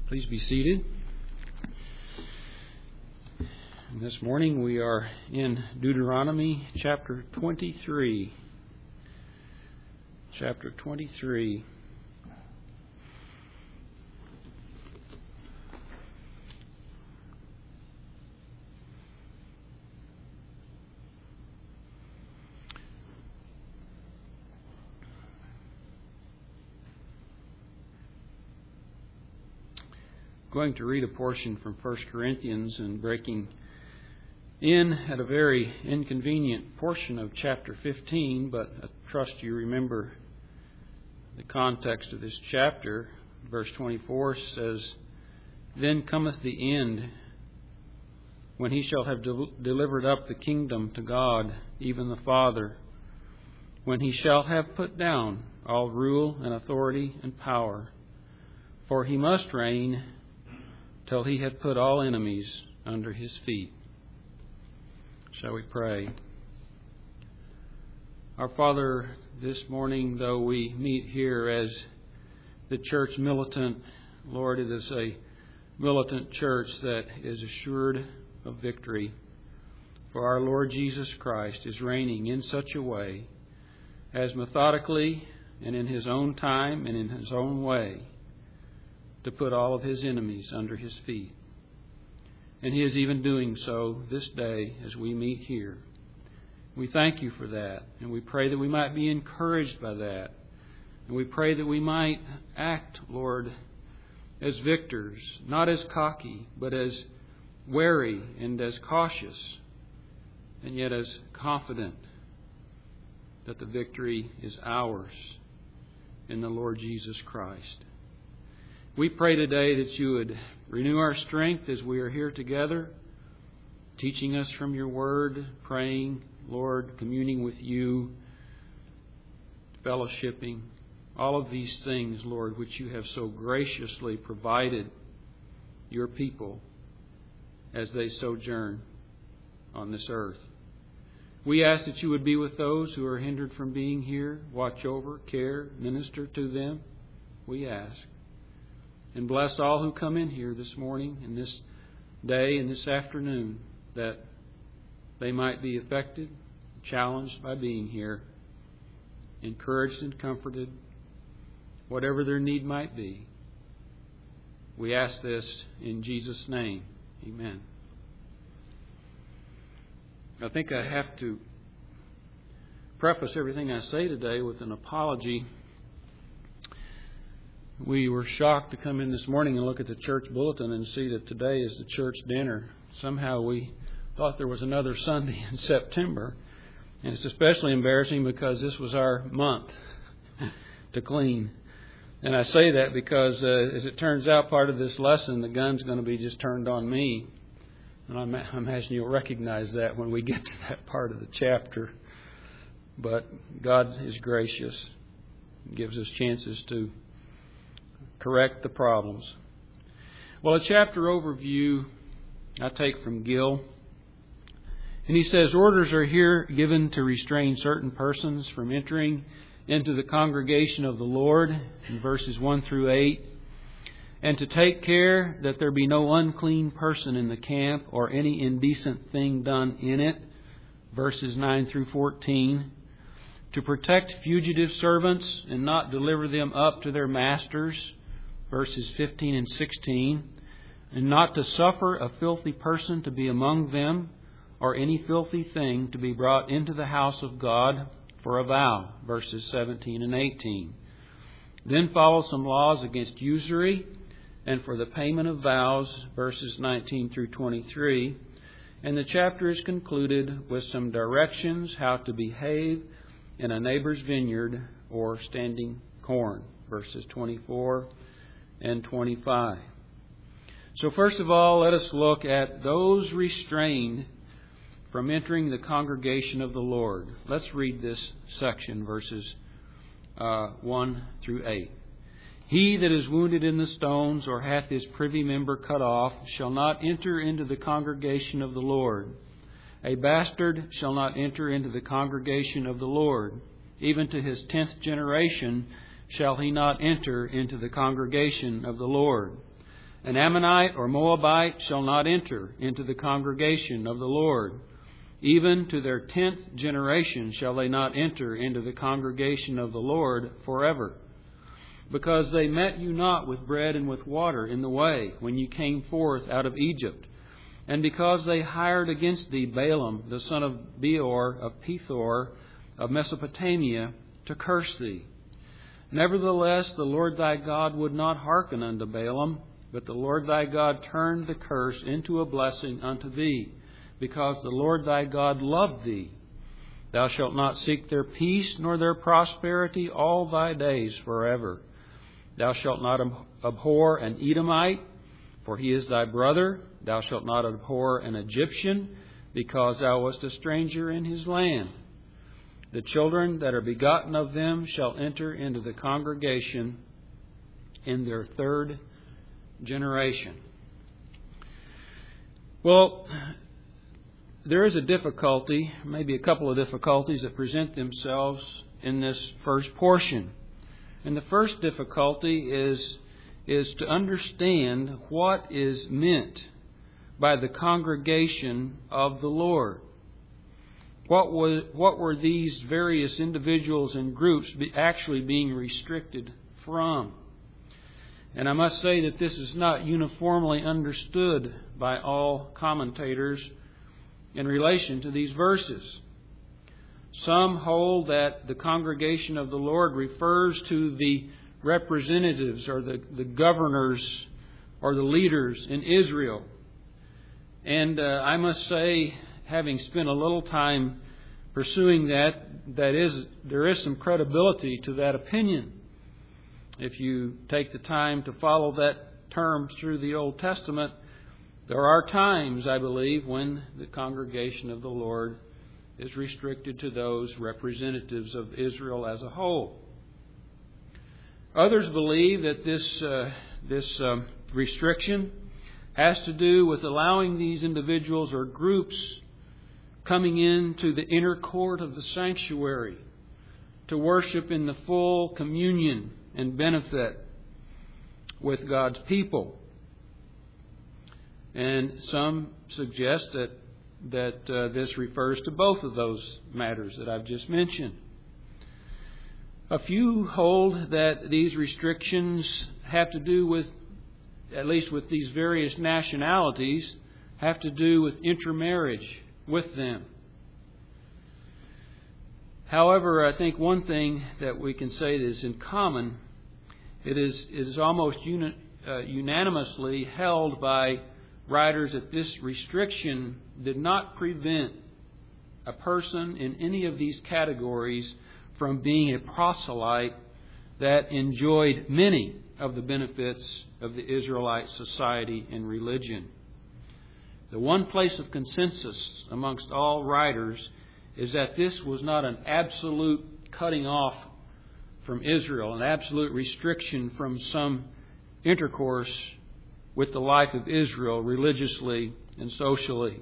Please be seated. This morning we are in Deuteronomy chapter 23. Chapter 23. Going to read a portion from 1 Corinthians and breaking in at a very inconvenient portion of chapter 15, but I trust you remember the context of this chapter. Verse 24 says, "Then cometh the end, when he shall have delivered up the kingdom to God, even the Father, when he shall have put down all rule and authority and power. For he must reign till he had put all enemies under his feet." Shall we pray? Our Father, this morning, though we meet here as the church militant, Lord, it is a militant church that is assured of victory. For our Lord Jesus Christ is reigning in such a way as methodically and in His own time and in His own way to put all of His enemies under His feet. And He is even doing so this day as we meet here. We thank You for that, and we pray that we might be encouraged by that. And we pray that we might act, Lord, as victors, not as cocky, but as wary and as cautious, and yet as confident that the victory is ours in the Lord Jesus Christ. We pray today that You would renew our strength as we are here together, teaching us from Your Word, praying, Lord, communing with You, fellowshipping, all of these things, Lord, which You have so graciously provided Your people as they sojourn on this earth. We ask that You would be with those who are hindered from being here, watch over, care, minister to them. We ask. And bless all who come in here this morning and this day and this afternoon, that they might be affected, challenged by being here, encouraged and comforted, whatever their need might be. We ask this in Jesus' name. Amen. I think I have to preface everything I say today with an apology. We were shocked to come in this morning and look at the church bulletin and see that today is the church dinner. Somehow we thought there was another Sunday in September. And it's especially embarrassing because this was our month to clean. And I say that because, as it turns out, part of this lesson, the gun's going to be just turned on me. And I imagine you'll recognize that when we get to that part of the chapter. But God is gracious and gives us chances to correct the problems. Well, a chapter overview I take from Gill. And he says, orders are here given to restrain certain persons from entering into the congregation of the Lord, in verses 1 through 8, and to take care that there be no unclean person in the camp or any indecent thing done in it, verses 9 through 14, to protect fugitive servants and not deliver them up to their masters, verses 15 and 16, and not to suffer a filthy person to be among them, or any filthy thing to be brought into the house of God for a vow, verses 17 and 18. Then follow some laws against usury and for the payment of vows, verses 19 through 23. And the chapter is concluded with some directions how to behave in a neighbor's vineyard or standing corn, verses 24 and 25. So first of all, let us look at those restrained from entering the congregation of the Lord. Let's read this section, verses 1 through 8. He that is wounded in the stones or hath his privy member cut off shall not enter into the congregation of the Lord. A bastard shall not enter into the congregation of the Lord. Even to his 10th generation shall he not enter into the congregation of the Lord. An Ammonite or Moabite shall not enter into the congregation of the Lord. Even to their 10th generation shall they not enter into the congregation of the Lord forever. Because they met you not with bread and with water in the way when you came forth out of Egypt. And because they hired against thee Balaam, the son of Beor of Pethor of Mesopotamia, to curse thee. Nevertheless, the Lord thy God would not hearken unto Balaam, but the Lord thy God turned the curse into a blessing unto thee, because the Lord thy God loved thee. Thou shalt not seek their peace nor their prosperity all thy days forever. Thou shalt not abhor an Edomite, for he is thy brother. Thou shalt not abhor an Egyptian, because thou wast a stranger in his land. The children that are begotten of them shall enter into the congregation in their 3rd generation. Well, there is a difficulty, maybe a couple of difficulties that present themselves in this first portion. And the first difficulty is to understand what is meant by the congregation of the Lord. What were these various individuals and groups actually being restricted from? And I must say that this is not uniformly understood by all commentators in relation to these verses. Some hold that the congregation of the Lord refers to the representatives or the governors or the leaders in Israel. And I must say, having spent a little time pursuing there is some credibility to that opinion. If you take the time to follow that term through the Old Testament, there are times, I believe, when the congregation of the Lord is restricted to those representatives of Israel as a whole. Others believe that this restriction has to do with allowing these individuals or groups coming into the inner court of the sanctuary to worship in the full communion and benefit with God's people. And some suggest that this refers to both of those matters that I've just mentioned. A few hold that these restrictions have to do with, at least with these various nationalities, have to do with intermarriage with them. However, I think one thing that we can say that is in common, it is almost unanimously held by writers that this restriction did not prevent a person in any of these categories from being a proselyte that enjoyed many of the benefits of the Israelite society and religion. The one place of consensus amongst all writers is that this was not an absolute cutting off from Israel, an absolute restriction from some intercourse with the life of Israel religiously and socially.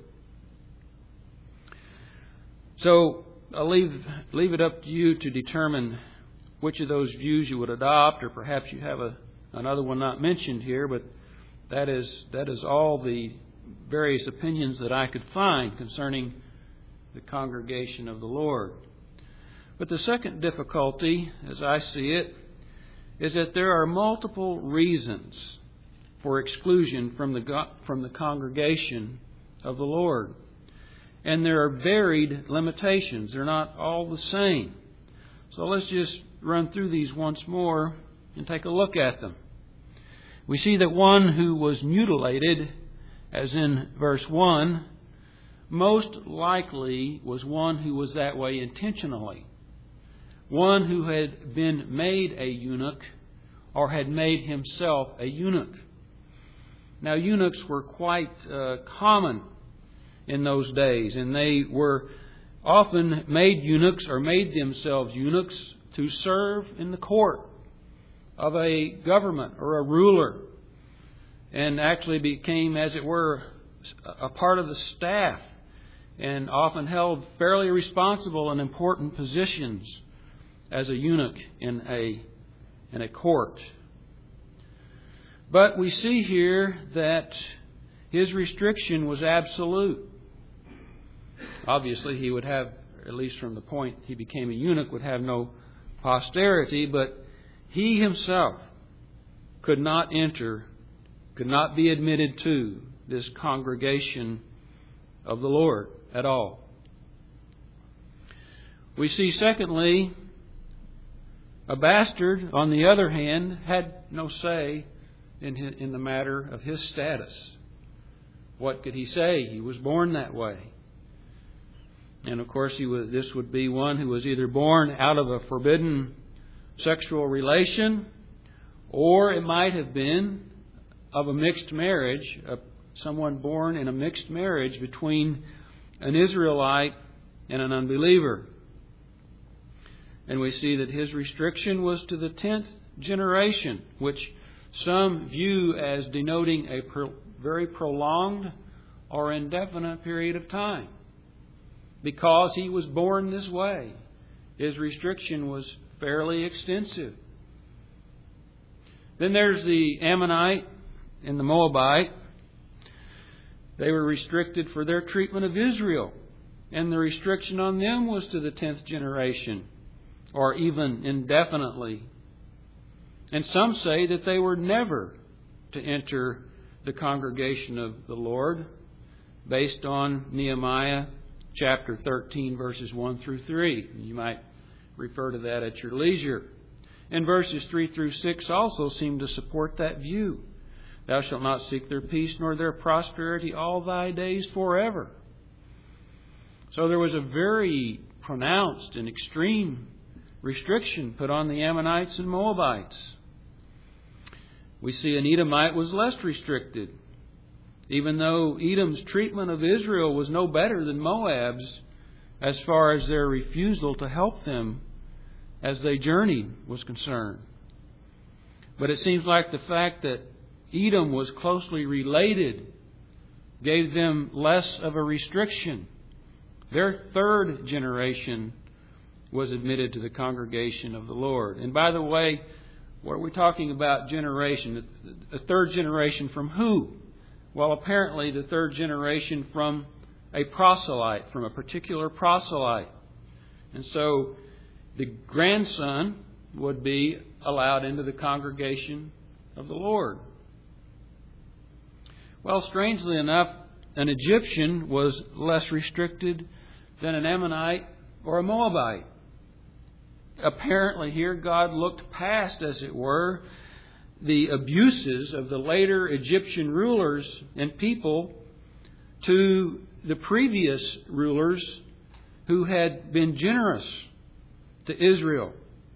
So I'll leave it up to you to determine which of those views you would adopt, or perhaps you have another one not mentioned here, but that is all the various opinions that I could find concerning the congregation of the Lord. But the second difficulty, as I see it, is that there are multiple reasons for exclusion from the congregation of the Lord. And there are varied limitations. They're not all the same. So let's just run through these once more and take a look at them. We see that one who was mutilated, as in verse 1, most likely was one who was that way intentionally. One who had been made a eunuch or had made himself a eunuch. Now, eunuchs were quite common in those days, and they were often made eunuchs or made themselves eunuchs to serve in the court of a government or a ruler, and actually became, as it were, a part of the staff, and often held fairly responsible and important positions as a eunuch in a court. But we see here that his restriction was absolute. Obviously, he would have, at least from the point he became a eunuch, would have no posterity, but he himself could not enter, could not be admitted to this congregation of the Lord at all. We see, secondly, a bastard, on the other hand, had no say in the matter of his status. What could he say? He was born that way. And of course, this would be one who was either born out of a forbidden sexual relation, or it might have been of a mixed marriage, someone born in a mixed marriage between an Israelite and an unbeliever. And we see that his restriction was to the 10th generation, which some view as denoting a very prolonged or indefinite period of time. Because he was born this way, his restriction was fairly extensive. Then there's the Ammonite and the Moabite. They were restricted for their treatment of Israel. And the restriction on them was to the 10th generation, or even indefinitely. And some say that they were never to enter the congregation of the Lord, based on Nehemiah chapter 13, verses 1 through 3. You might refer to that at your leisure. And verses 3 through 6 also seem to support that view. Thou shalt not seek their peace nor their prosperity all thy days forever. So there was a very pronounced and extreme restriction put on the Ammonites and Moabites. We see an Edomite was less restricted. Even though Edom's treatment of Israel was no better than Moab's as far as their refusal to help them as they journeyed was concerned. But it seems like the fact that Edom was closely related gave them less of a restriction. Their 3rd generation was admitted to the congregation of the Lord. And by the way, what are we talking about generation? The 3rd generation from who? Well, apparently the 3rd generation from a proselyte, from a particular proselyte. And so the grandson would be allowed into the congregation of the Lord. Well, strangely enough, an Egyptian was less restricted than an Ammonite or a Moabite. Apparently here God looked past, as it were, the abuses of the later Egyptian rulers and people to the previous rulers who had been generous to Israel.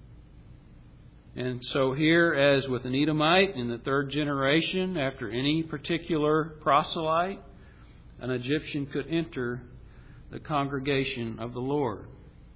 And so here, as with an Edomite in the 3rd generation, after any particular proselyte, an Egyptian could enter the congregation of the Lord.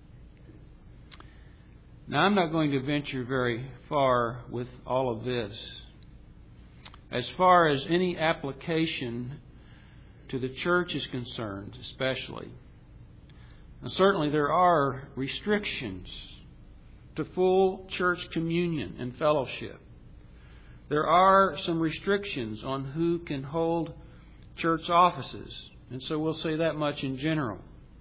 Now, I'm not going to venture very far with all of this. As far as any application to the church is concerned, especially, and certainly there are restrictions to full church communion and fellowship. There are some restrictions on who can hold church offices, and so we'll say that much in general.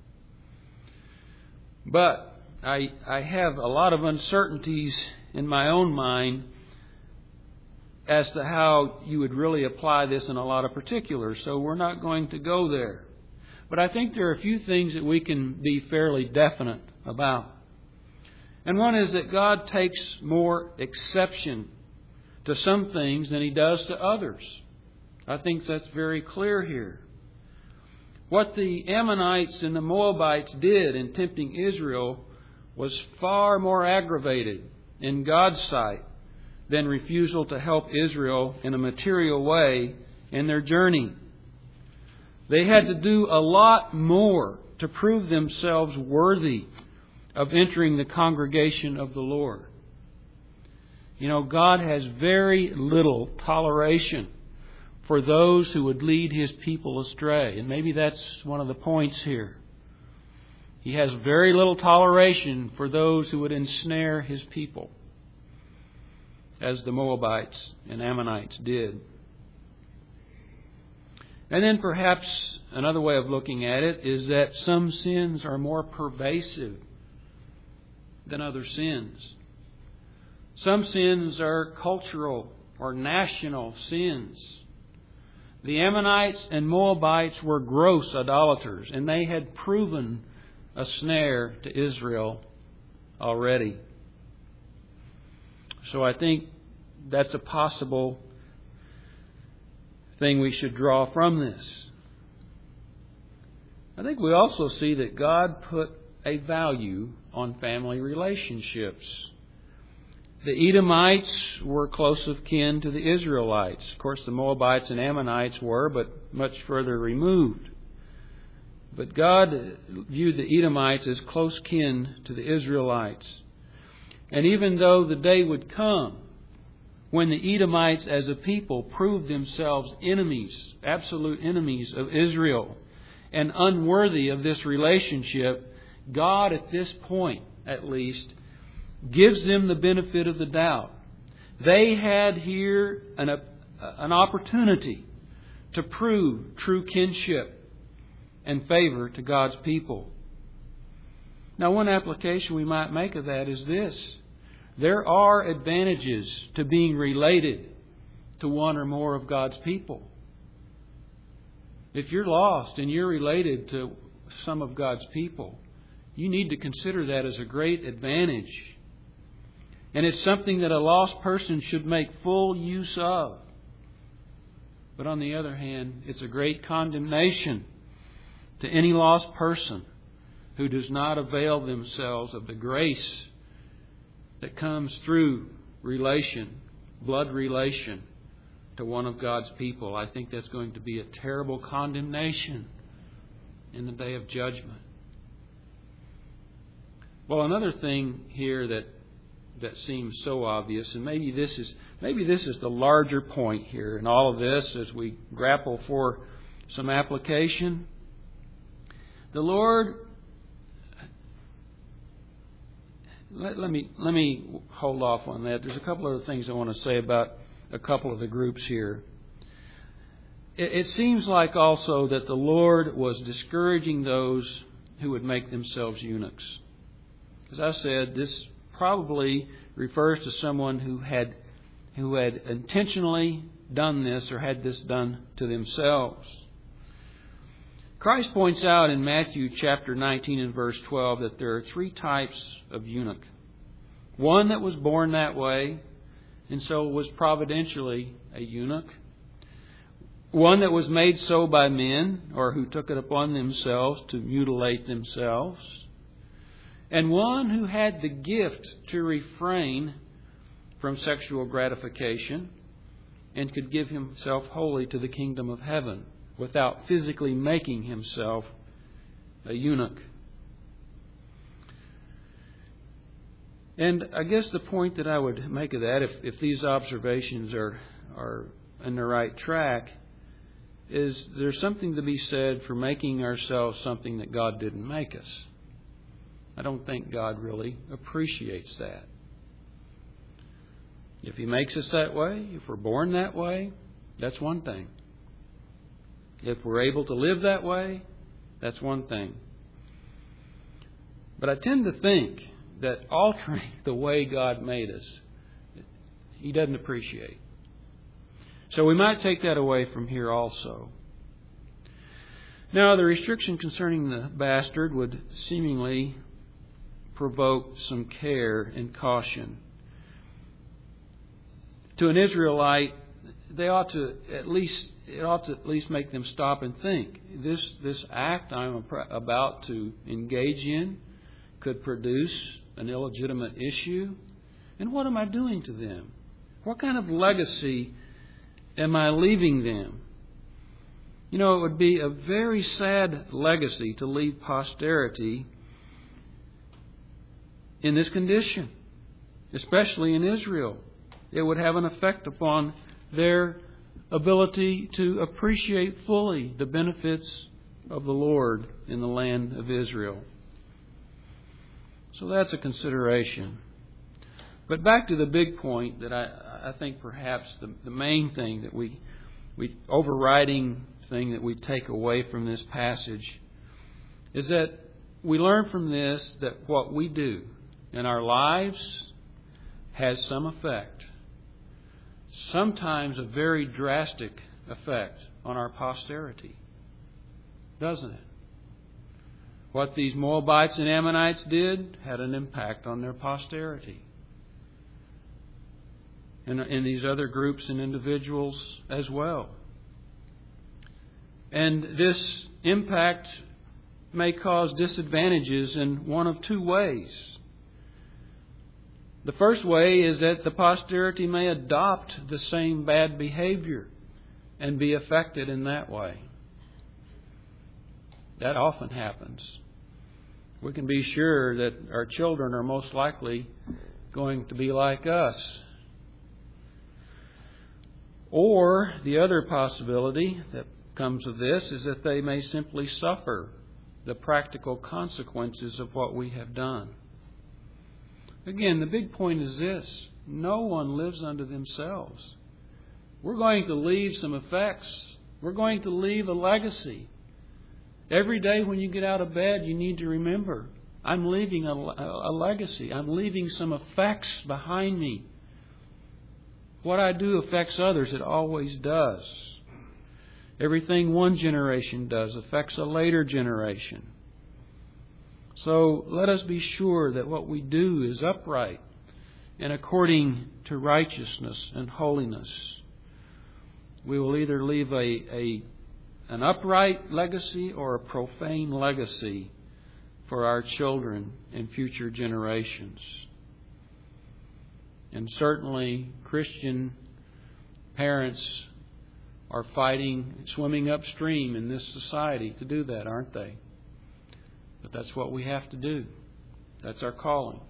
But I have a lot of uncertainties in my own mind as to how you would really apply this in a lot of particulars, so we're not going to go there. But I think there are a few things that we can be fairly definite about. And one is that God takes more exception to some things than He does to others. I think that's very clear here. What the Ammonites and the Moabites did in tempting Israel was far more aggravated in God's sight than refusal to help Israel in a material way in their journey. They had to do a lot more to prove themselves worthy of entering the congregation of the Lord. You know, God has very little toleration for those who would lead His people astray. And maybe that's one of the points here. He has very little toleration for those who would ensnare His people. as the Moabites and Ammonites did. And then perhaps another way of looking at it is that some sins are more pervasive than other sins. Some sins are cultural or national sins. The Ammonites and Moabites were gross idolaters, and they had proven a snare to Israel already. So I think that's a possible thing we should draw from this. I think we also see that God put a value on family relationships. The Edomites were close of kin to the Israelites. Of course, the Moabites and Ammonites were, but much further removed. But God viewed the Edomites as close kin to the Israelites. And even though the day would come when the Edomites as a people proved themselves enemies, absolute enemies of Israel, and unworthy of this relationship, God at this point, at least, gives them the benefit of the doubt. They had here an opportunity to prove true kinship and favor to God's people. Now, one application we might make of that is this. There are advantages to being related to one or more of God's people. If you're lost and you're related to some of God's people, you need to consider that as a great advantage. And it's something that a lost person should make full use of. But on the other hand, it's a great condemnation to any lost person who does not avail themselves of the grace that comes through relation, blood relation, to one of God's people. I think that's going to be a terrible condemnation in the day of judgment. Well, another thing here that seems so obvious, and maybe this is the larger point here in all of this as we grapple for some application. The Lord, let me hold off on that. There's a couple other things I want to say about a couple of the groups here. It seems like also that the Lord was discouraging those who would make themselves eunuchs. As I said, this probably refers to someone who had intentionally done this or had this done to themselves. Christ points out in Matthew chapter 19 and verse 12 that there are three types of eunuch. One that was born that way and so was providentially a eunuch. One that was made so by men, or who took it upon themselves to mutilate themselves. And one who had the gift to refrain from sexual gratification and could give himself wholly to the kingdom of heaven without physically making himself a eunuch. And I guess the point that I would make of that, if these observations are in the right track, is there's something to be said for making ourselves something that God didn't make us. I don't think God really appreciates that. If He makes us that way, if we're born that way, that's one thing. If we're able to live that way, that's one thing. But I tend to think that altering the way God made us, He doesn't appreciate. So we might take that away from here also. Now, the restriction concerning the bastard would seemingly provoke some care and caution. To an Israelite, it ought to at least make them stop and think. This act I'm about to engage in could produce an illegitimate issue. And what am I doing to them? What kind of legacy am I leaving them? You know, it would be a very sad legacy to leave posterity in this condition, especially in Israel. It would have an effect upon their ability to appreciate fully the benefits of the Lord in the land of Israel. So that's a consideration. But back to the big point that I think perhaps the main thing that we overriding thing that we take away from this passage is that we learn from this that what we do in our lives has some effect. Sometimes a very drastic effect on our posterity. Doesn't it? What these Moabites and Ammonites did had an impact on their posterity. And these other groups and individuals as well. And this impact may cause disadvantages in one of two ways. The first way is that the posterity may adopt the same bad behavior and be affected in that way. That often happens. We can be sure that our children are most likely going to be like us. Or the other possibility that comes of this is that they may simply suffer the practical consequences of what we have done. Again, the big point is this: no one lives unto themselves. We're going to leave some effects. We're going to leave a legacy. Every day when you get out of bed, you need to remember, I'm leaving a legacy. I'm leaving some effects behind me. What I do affects others. It always does. Everything one generation does affects a later generation. So let us be sure that what we do is upright and according to righteousness and holiness. We will either leave an upright legacy or a profane legacy for our children and future generations. And certainly Christian parents are fighting, swimming upstream in this society to do that, aren't they? But that's what we have to do. That's our calling.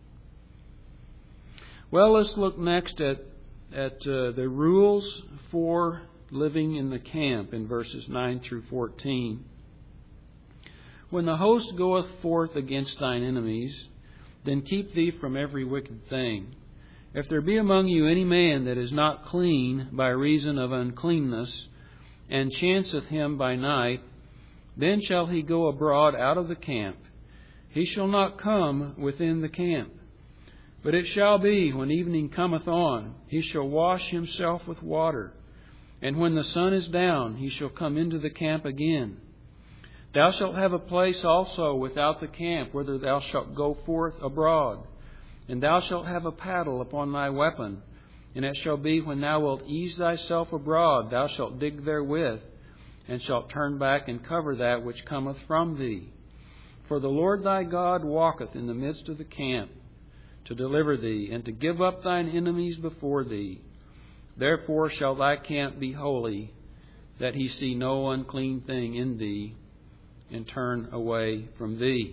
Well, let's look next at the rules for living in the camp in verses 9 through 14. When the host goeth forth against thine enemies, then keep thee from every wicked thing. If there be among you any man that is not clean by reason of uncleanness, and chanceth him by night, then shall he go abroad out of the camp. He shall not come within the camp. But it shall be, when evening cometh on, he shall wash himself with water. And when the sun is down, he shall come into the camp again. Thou shalt have a place also without the camp, whither thou shalt go forth abroad. And thou shalt have a paddle upon thy weapon. And it shall be, when thou wilt ease thyself abroad, thou shalt dig therewith, and shalt turn back and cover that which cometh from thee. For the Lord thy God walketh in the midst of the camp, to deliver thee, and to give up thine enemies before thee. Therefore shall thy camp be holy, that he see no unclean thing in thee, and turn away from thee.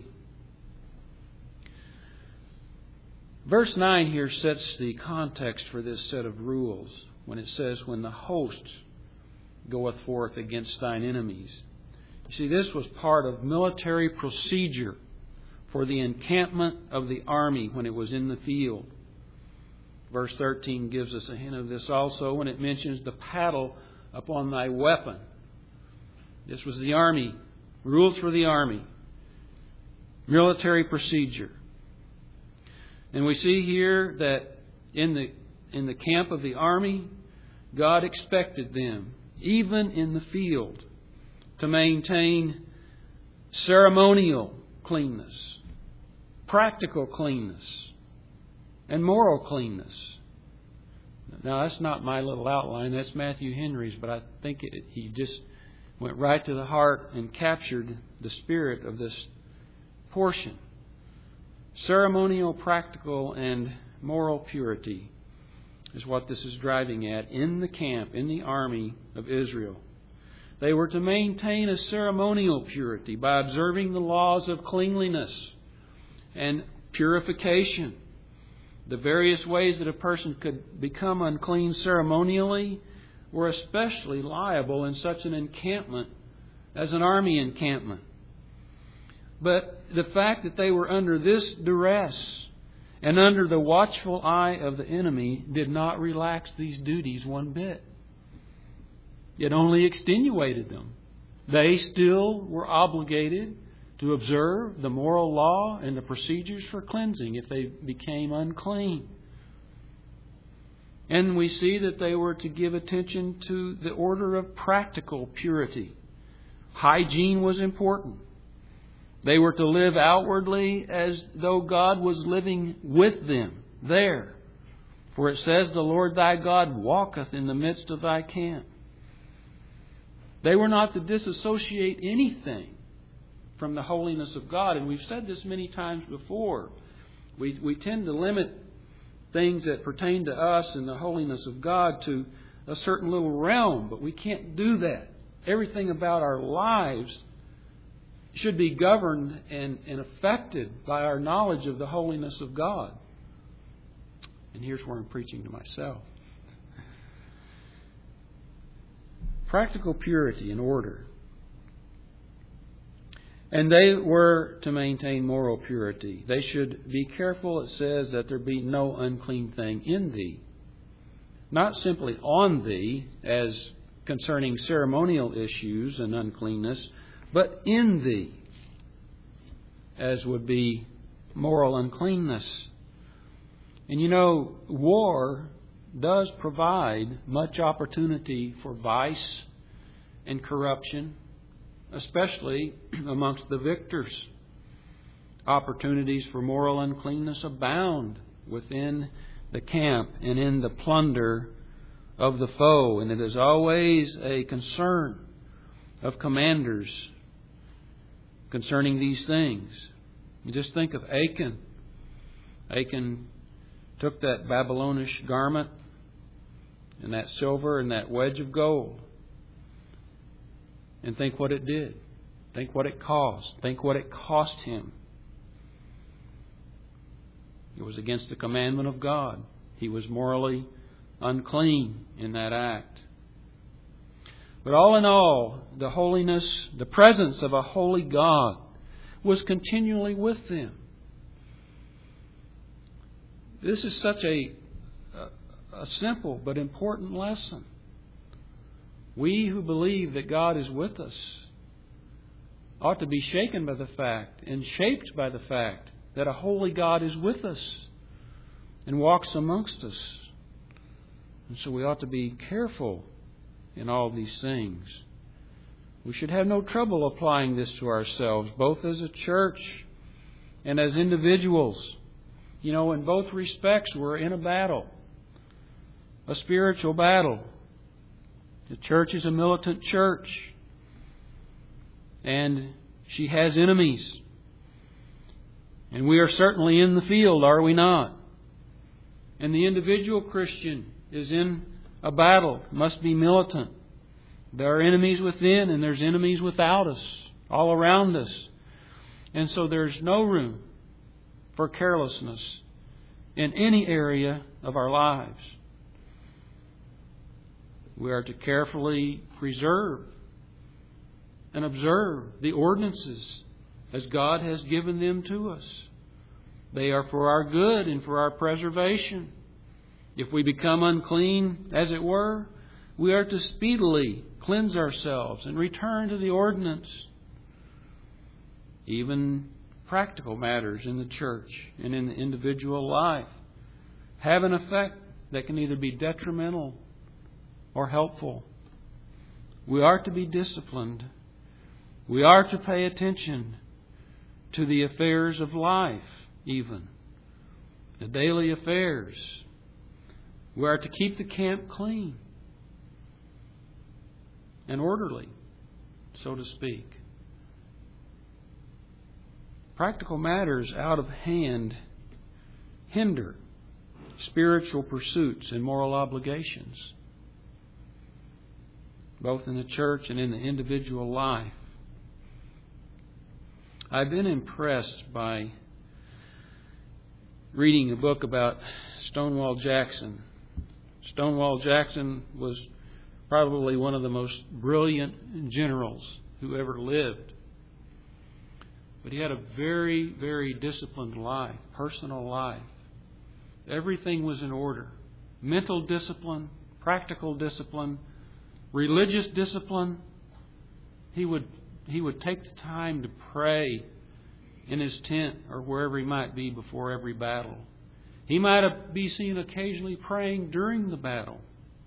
Verse 9 here sets the context for this set of rules when it says, when the host goeth forth against thine enemies. You see, this was part of military procedure for the encampment of the army when it was in the field. Verse 13 gives us a hint of this also when it mentions the paddle upon thy weapon. This was the army, rules for the army, military procedure. And we see here that in the camp of the army, God expected them, even in the field, to maintain ceremonial cleanness, practical cleanness, and moral cleanness. Now, that's not my little outline. That's Matthew Henry's, but I think he just went right to the heart and captured the spirit of this portion. Ceremonial, practical, and moral purity is what this is driving at in the camp, in the army of Israel. They were to maintain a ceremonial purity by observing the laws of cleanliness and purification. The various ways that a person could become unclean ceremonially were especially liable in such an encampment as an army encampment. But the fact that they were under this duress and under the watchful eye of the enemy, did not relax these duties one bit. It only extenuated them. They still were obligated to observe the moral law and the procedures for cleansing if they became unclean. And we see that they were to give attention to the order of practical purity. Hygiene was important. They were to live outwardly as though God was living with them there. For it says, "The Lord thy God walketh in the midst of thy camp." They were not to disassociate anything from the holiness of God. And we've said this many times before. We tend to limit things that pertain to us and the holiness of God to a certain little realm, but we can't do that. Everything about our lives should be governed and affected by our knowledge of the holiness of God. And here's where I'm preaching to myself. Practical purity and order. And they were to maintain moral purity. They should be careful, it says, that there be no unclean thing in thee. Not simply on thee, as concerning ceremonial issues and uncleanness, but in thee, as would be moral uncleanness. And you know, war does provide much opportunity for vice and corruption, especially amongst the victors. Opportunities for moral uncleanness abound within the camp and in the plunder of the foe. And it is always a concern of commanders concerning these things. You just think of Achan. Achan took that Babylonish garment and that silver and that wedge of gold, and think what it did. Think what it caused. Think what it cost him. It was against the commandment of God. He was morally unclean in that act. But all in all, the holiness, the presence of a holy God was continually with them. This is such a simple but important lesson. We who believe that God is with us ought to be shaken by the fact and shaped by the fact that a holy God is with us and walks amongst us. And so we ought to be careful in all these things. We should have no trouble applying this to ourselves, both as a church and as individuals. You know, in both respects, we're in a battle, a spiritual battle. The church is a militant church, and she has enemies. And we are certainly in the field, are we not? And the individual Christian is in a battle, must be militant. There are enemies within and there's enemies without us, all around us. And so there's no room for carelessness in any area of our lives. We are to carefully preserve and observe the ordinances as God has given them to us. They are for our good and for our preservation. If we become unclean, as it were, we are to speedily cleanse ourselves and return to the ordinance. Even practical matters in the church and in the individual life have an effect that can either be detrimental or helpful. We are to be disciplined. We are to pay attention to the affairs of life, even the daily affairs. We are to keep the camp clean and orderly, so to speak. Practical matters out of hand hinder spiritual pursuits and moral obligations, both in the church and in the individual life. I've been impressed by reading a book about Stonewall Jackson. Stonewall Jackson was probably one of the most brilliant generals who ever lived. But he had a very, very disciplined life, personal life. everything was in order. Mental discipline, practical discipline, religious discipline. He would take the time to pray in his tent or wherever he might be before every battle. He might be seen occasionally praying during the battle.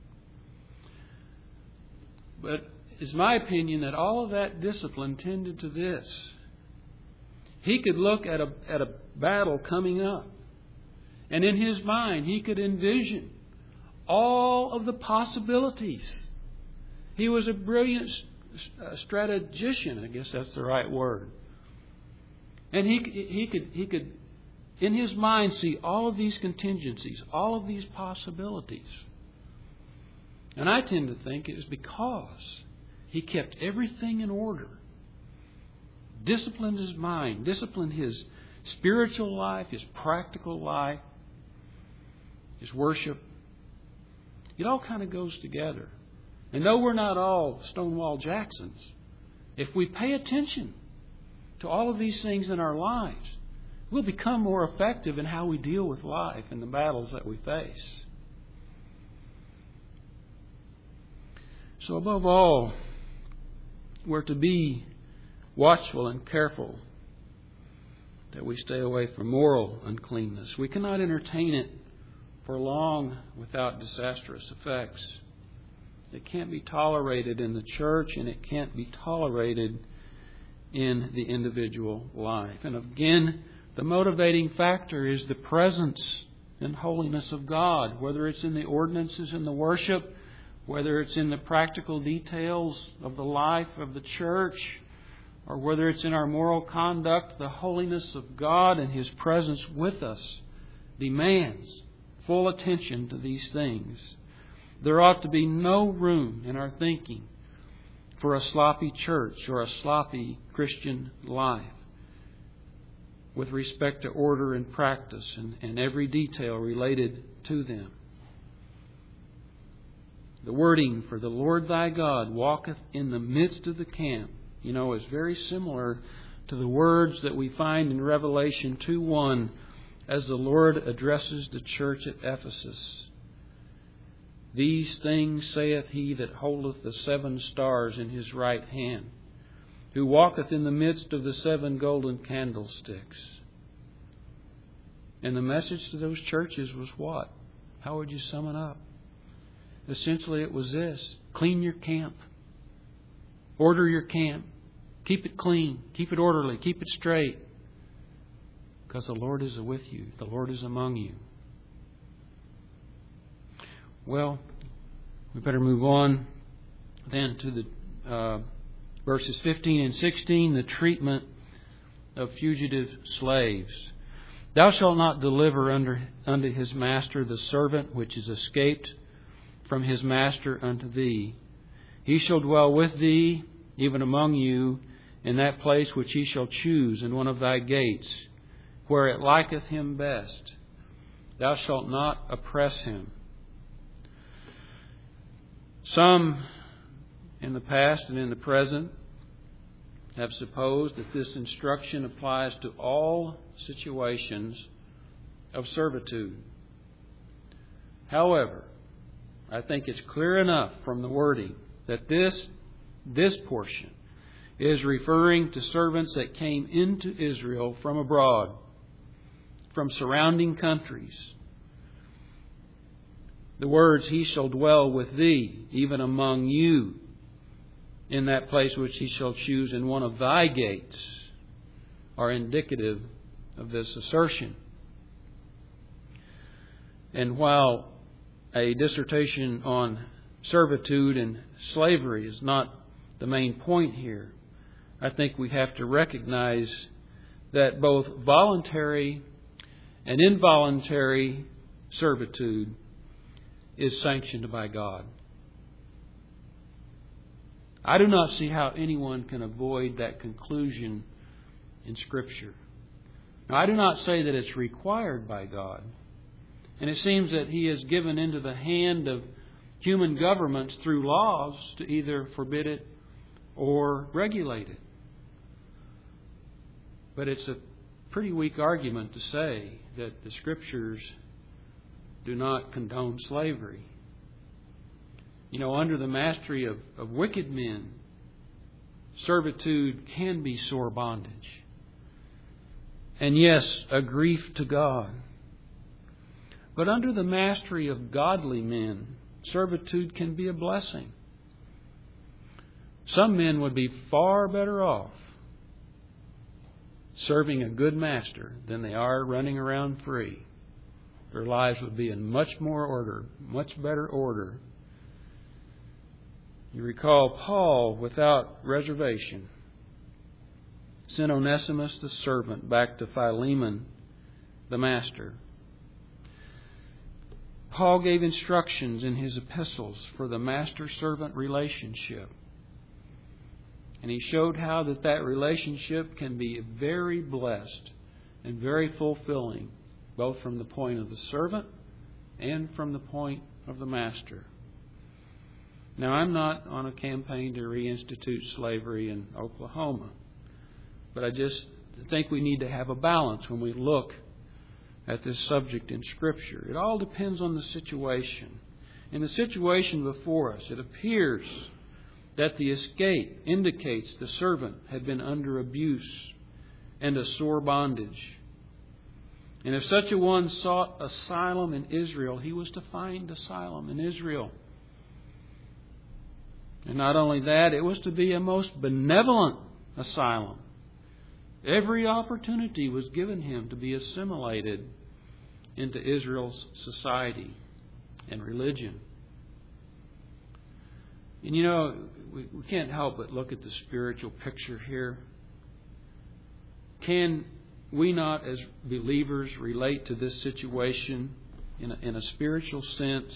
But it's my opinion that all of that discipline tended to this. He could look at a battle coming up, and in his mind he could envision all of the possibilities. He was a brilliant strategician, I guess that's the right word. And he could in his mind see all of these contingencies, all of these possibilities. And I tend to think it is because he kept everything in order. Disciplined his mind, disciplined his spiritual life, his practical life, his worship. It all kind of goes together. And though we're not all Stonewall Jacksons, if we pay attention to all of these things in our lives, we'll become more effective in how we deal with life and the battles that we face. So above all, we're to be watchful and careful that we stay away from moral uncleanness. We cannot entertain it for long without disastrous effects. It can't be tolerated in the church, and it can't be tolerated in the individual life. And again, the motivating factor is the presence and holiness of God, whether it's in the ordinances in the worship, whether it's in the practical details of the life of the church, or whether it's in our moral conduct. The holiness of God and His presence with us demands full attention to these things. There ought to be no room in our thinking for a sloppy church or a sloppy Christian life with respect to order and practice and every detail related to them. The wording for the Lord thy God walketh in the midst of the camp, is very similar to the words that we find in Revelation 2:1 as the Lord addresses the church at Ephesus. These things saith he that holdeth the 7 stars in his right hand, who walketh in the midst of the 7 golden candlesticks. And the message to those churches was what? How would you sum it up? Essentially it was this: clean your camp. Order your camp. Keep it clean. Keep it orderly. Keep it straight. Because the Lord is with you. The Lord is among you. Well, we better move on then to the verses 15 and 16, the treatment of fugitive slaves. Thou shalt not deliver unto his master the servant which is escaped from his master unto thee. He shall dwell with thee, even among you, in that place which he shall choose in one of thy gates, where it liketh him best. Thou shalt not oppress him. Some in the past and in the present have supposed that this instruction applies to all situations of servitude. However, I think it's clear enough from the wording that this portion is referring to servants that came into Israel from abroad, from surrounding countries. The words, he shall dwell with thee, even among you, in that place which he shall choose in one of thy gates, are indicative of this assertion. And while a dissertation on servitude and slavery is not the main point here, I think we have to recognize that both voluntary and involuntary servitude is sanctioned by God. I do not see how anyone can avoid that conclusion in Scripture. Now, I do not say that it's required by God. And it seems that He has given into the hand of human governments through laws to either forbid it or regulate it. But it's a pretty weak argument to say that the Scriptures do not condone slavery. Under the mastery of wicked men, servitude can be sore bondage. And yes, a grief to God. But under the mastery of godly men, servitude can be a blessing. Some men would be far better off serving a good master than they are running around free. Their lives would be in much more order, much better order. You recall Paul, without reservation, sent Onesimus the servant back to Philemon the master. Paul gave instructions in his epistles for the master-servant relationship. And he showed how that relationship can be very blessed and very fulfilling, both from the point of the servant and from the point of the master. Now, I'm not on a campaign to reinstitute slavery in Oklahoma, but I just think we need to have a balance when we look at this subject in Scripture. It all depends on the situation. In the situation before us, it appears that the escape indicates the servant had been under abuse and a sore bondage. And if such a one sought asylum in Israel, he was to find asylum in Israel. And not only that, it was to be a most benevolent asylum. Every opportunity was given him to be assimilated into Israel's society and religion. And we can't help but look at the spiritual picture here. Can we not, as believers, relate to this situation in a spiritual sense?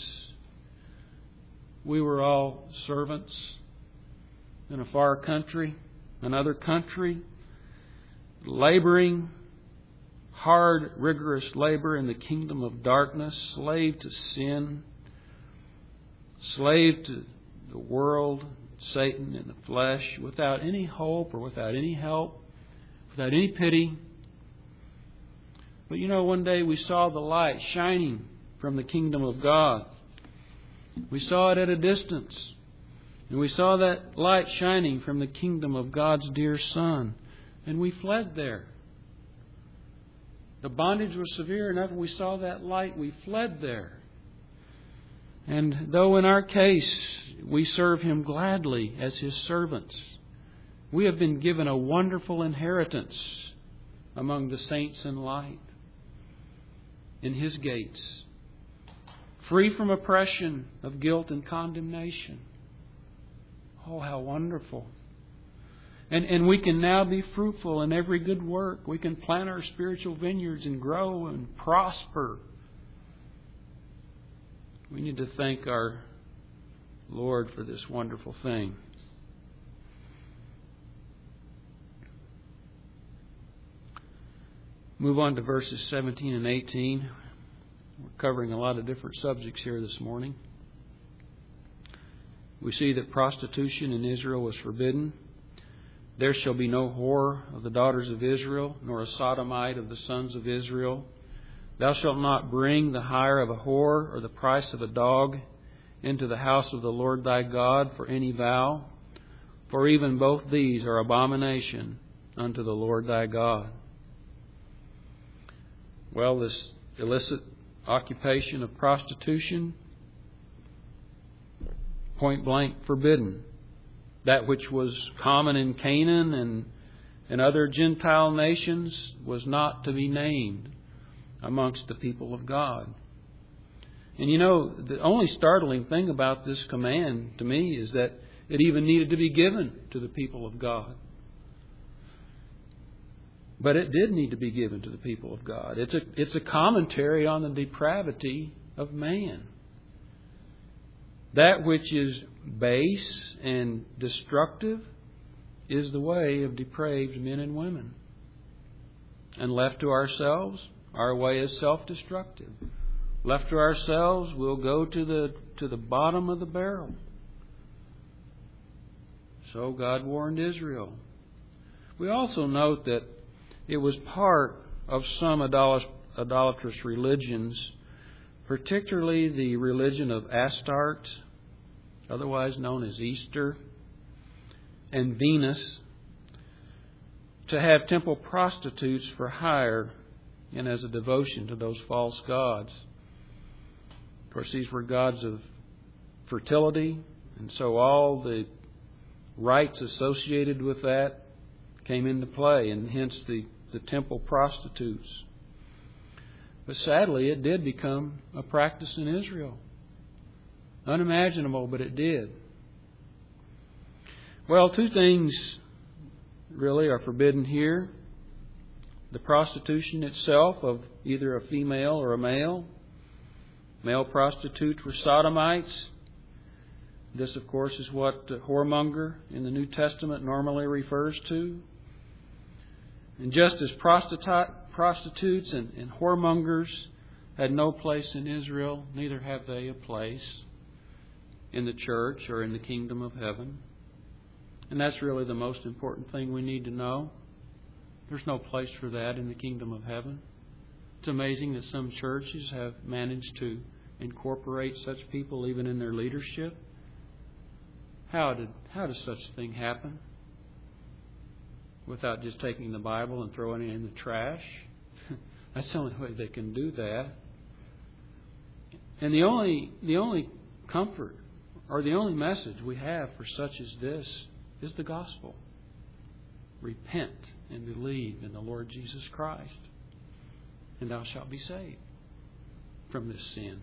We were all servants in a far country, another country, laboring, hard, rigorous labor in the kingdom of darkness, slave to sin, slave to the world, Satan and the flesh, without any hope or without any help, without any pity. But one day we saw the light shining from the kingdom of God. We saw it at a distance. And we saw that light shining from the kingdom of God's dear Son. And we fled there. The bondage was severe enough, and we saw that light. We fled there. And though in our case we serve Him gladly as His servants, we have been given a wonderful inheritance among the saints in light, in His gates, free from oppression of guilt and condemnation. Oh, how wonderful. And we can now be fruitful in every good work. We can plant our spiritual vineyards and grow and prosper. We need to thank our Lord for this wonderful thing. Move on to verses 17 and 18. We're covering a lot of different subjects here this morning. We see that prostitution in Israel was forbidden. There shall be no whore of the daughters of Israel, nor a sodomite of the sons of Israel. Thou shalt not bring the hire of a whore or the price of a dog into the house of the Lord thy God for any vow, for even both these are abomination unto the Lord thy God. Well, this illicit occupation of prostitution, point blank forbidden. That which was common in Canaan and other Gentile nations was not to be named amongst the people of God. And the only startling thing about this command to me is that it even needed to be given to the people of God. But it did need to be given to the people of God. It's a commentary on the depravity of man. That which is base and destructive is the way of depraved men and women. And left to ourselves, our way is self-destructive. Left to ourselves, we'll go to the bottom of the barrel. So God warned Israel. We also note that it was part of some idolatrous religions particularly the religion of Astarte, otherwise known as Easter, and Venus, to have temple prostitutes for hire and as a devotion to those false gods. Of course, these were gods of fertility, and so all the rites associated with that came into play, and hence the temple prostitutes. But sadly, it did become a practice in Israel. Unimaginable, but it did. Well, two things really are forbidden here. The prostitution itself of either a female or a male. Male prostitutes were sodomites. This, of course, is what whoremonger in the New Testament normally refers to. And just as prostitutes and whoremongers had no place in Israel, neither have they a place in the church or in the kingdom of heaven. And that's really the most important thing we need to know. There's no place for that in the kingdom of heaven. It's amazing that some churches have managed to incorporate such people even in their leadership. How does such a thing happen? Without just taking the Bible and throwing it in the trash? That's the only way they can do that. And the only comfort or the only message we have for such as this is the gospel. Repent and believe in the Lord Jesus Christ, and thou shalt be saved from this sin.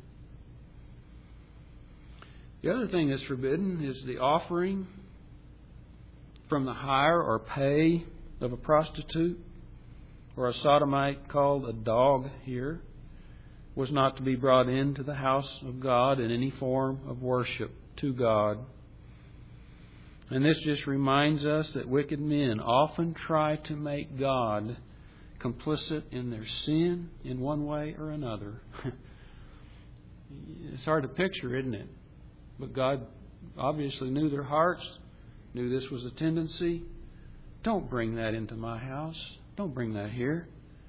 The other thing that's forbidden is the offering from the hire or pay of a prostitute, or a sodomite called a dog here, was not to be brought into the house of God in any form of worship to God. And this just reminds us that wicked men often try to make God complicit in their sin in one way or another. It's hard to picture, isn't it? But God obviously knew their hearts, knew this was a tendency. Don't bring that into my house. Don't bring that here.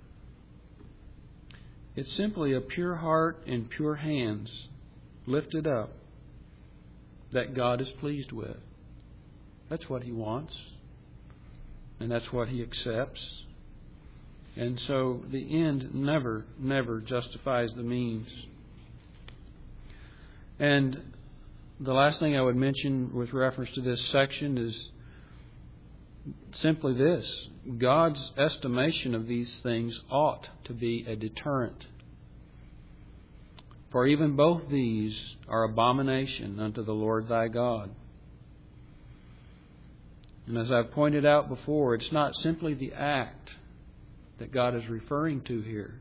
It's simply a pure heart and pure hands lifted up that God is pleased with. That's what He wants. And that's what He accepts. And so the end never justifies the means. And the last thing I would mention with reference to this section is simply this. God's estimation of these things ought to be a deterrent. For even both these are abomination unto the Lord thy God. And as I've pointed out before, it's not simply the act that God is referring to here.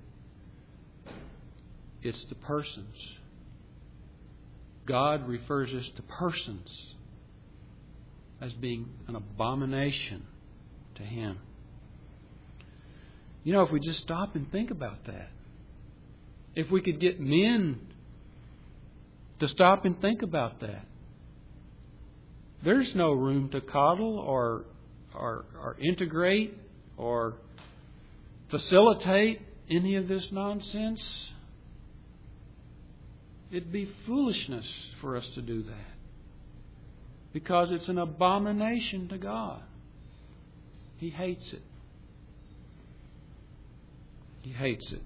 It's the persons. God refers us to persons as being an abomination to Him. You know, if we just stop and think about that, if we could get men to stop and think about that, there's no room to coddle or integrate or facilitate any of this nonsense. It'd be foolishness for us to do that, because it's an abomination to God. He hates it. He hates it.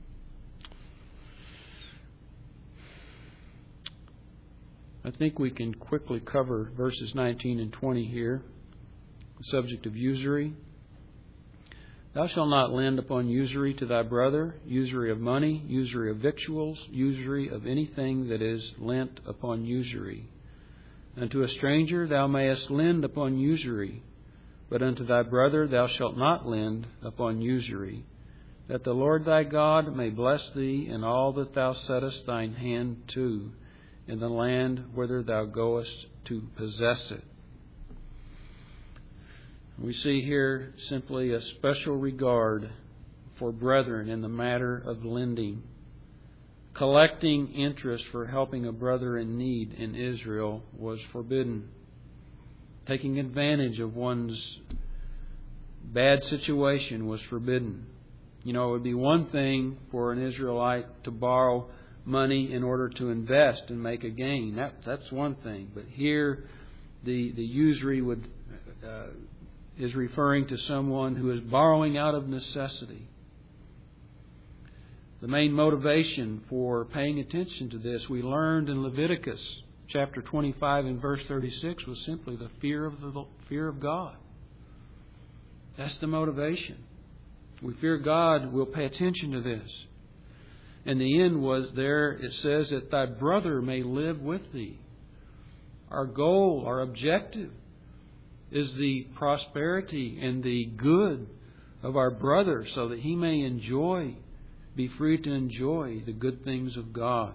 I think we can quickly cover verses 19 and 20 here. The subject of usury. Thou shalt not lend upon usury to thy brother, usury of money, usury of victuals, usury of anything that is lent upon usury. Unto a stranger thou mayest lend upon usury, but unto thy brother thou shalt not lend upon usury, that the Lord thy God may bless thee in all that thou settest thine hand to, in the land whither thou goest to possess it. We see here simply a special regard for brethren in the matter of lending. Collecting interest for helping a brother in need in Israel was forbidden. Taking advantage of one's bad situation was forbidden. You know, it would be one thing for an Israelite to borrow money in order to invest and make a gain. That's one thing. But here, the usury is referring to someone who is borrowing out of necessity. The main motivation for paying attention to this, we learned in Leviticus chapter 25 and verse 36, was simply the fear of God. That's the motivation. We fear God, we'll pay attention to this. And the end was there, it says that thy brother may live with thee. Our goal, our objective is the prosperity and the good of our brother so that he may be free to enjoy the good things of God.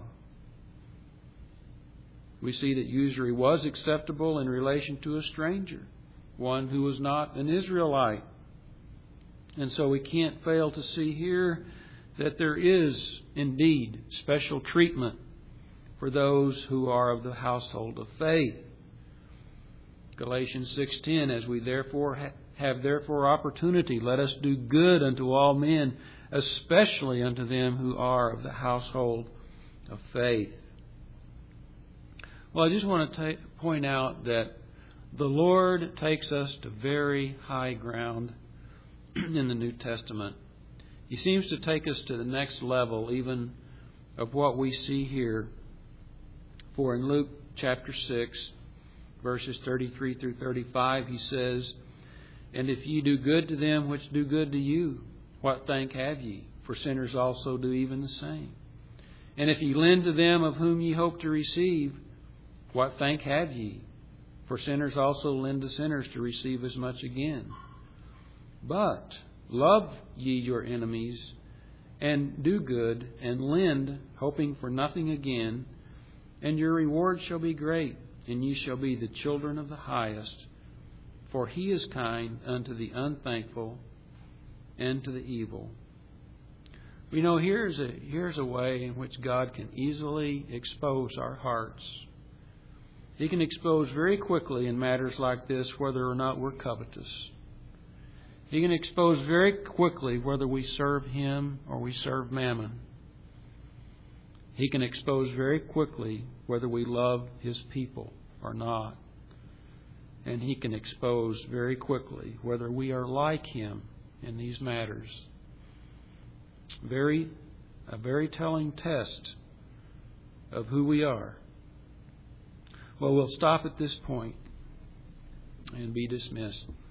We see that usury was acceptable in relation to a stranger, one who was not an Israelite. And so we can't fail to see here that there is indeed special treatment for those who are of the household of faith. Galatians 6:10, as we have opportunity, let us do good unto all men, especially unto them who are of the household of faith. Well, I just want to point out that the Lord takes us to very high ground in the New Testament. He seems to take us to the next level even of what we see here. For in Luke chapter 6, verses 33 through 35, he says, And if ye do good to them which do good to you, what thank have ye? For sinners also do even the same. And if ye lend to them of whom ye hope to receive, what thank have ye? For sinners also lend to sinners to receive as much again. But love ye your enemies, and do good, and lend, hoping for nothing again, and your reward shall be great, and ye shall be the children of the highest. For he is kind unto the unthankful and to the evil. We know here's a way in which God can easily expose our hearts. He can expose very quickly in matters like this whether or not we're covetous. He can expose very quickly whether we serve Him or we serve Mammon. He can expose very quickly whether we love His people or not. And He can expose very quickly whether we are like Him in these matters. A very telling test of who we are. Well, we'll stop at this point and be dismissed.